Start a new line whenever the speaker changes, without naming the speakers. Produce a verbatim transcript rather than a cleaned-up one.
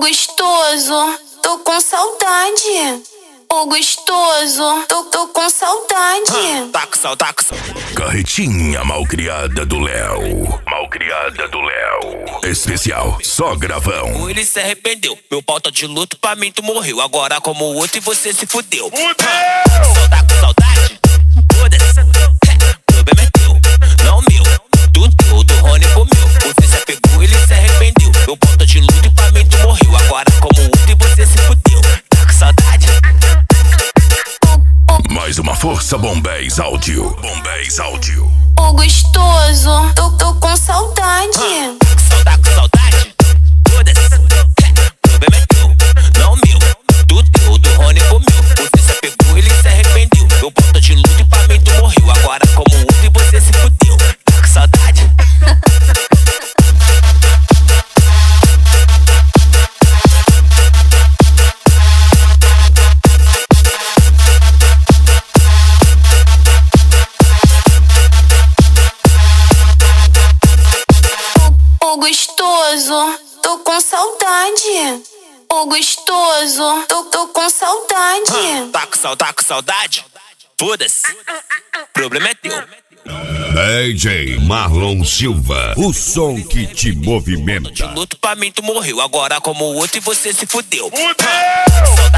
gostoso, tô com saudade. Ô gostoso, tô, tô com saudade.
Tá com saudade, tá com saudade.
Carretinha malcriada do Léo. Malcriada do Léo. Especial, só gravão.
Ele se arrependeu. Meu pau tá de luto, pra mim tu morreu. Agora como o outro e você se fudeu.
Fudeu!
Tá com saudade? Foda-se. O problema é teu, não meu. Do teu, do Rony pro meu. Você se apegou, ele se arrependeu. Meu pau tá de luto e pra mim tu morreu. Agora como o outro e você se fudeu. Tá com saudade?
Mais uma força Bombés Áudio. Bombés Áudio.
Ô gostoso, tô, tô com saudade.
Tá com saudade? Foda-se. O problema é teu, não meu. Do teu, do Rony pro meu. Você se apegou, ele se arrependeu. Meu pau tá de luto e pra mim tu morreu. Agora como o outro e você se fudeu. Tá com saudade?
Ô gostoso, tô com saudade. Ô gostoso, tô, tô com saudade.
Tá com saudade, tá com saudade? Foda-se. O problema é teu.
D J Marlon Silva, o som que te movimenta.
De luto pra mim tu morreu. Agora como o outro e você se fudeu. Fudeu!